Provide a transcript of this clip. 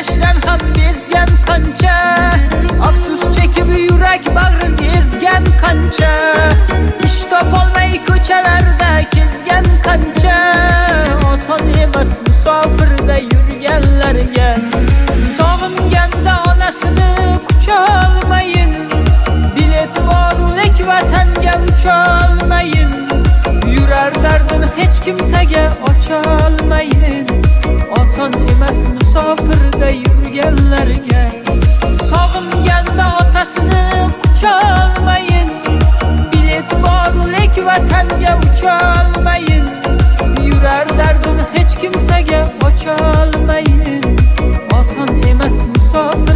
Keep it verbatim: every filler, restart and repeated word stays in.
yashashdan ham bezgan qancha, afsus chekib yurak bag'rin ezgan qancha, ish topolmay ko'chalarda kezgan qancha, oson emas musofirda yurganlarga. Sog'inganda onasini qucholmayin, bilet borulek vatanga ucholmayin, yurar dardini hech kimsaga ocholmayin, oson emas musofirda yurganlarga. Sog'inganda otasini qucholmayin, bilet borulek vatanga ucholmayin, yurar dardini hech kimsaga ocholmayin, oson emas musofir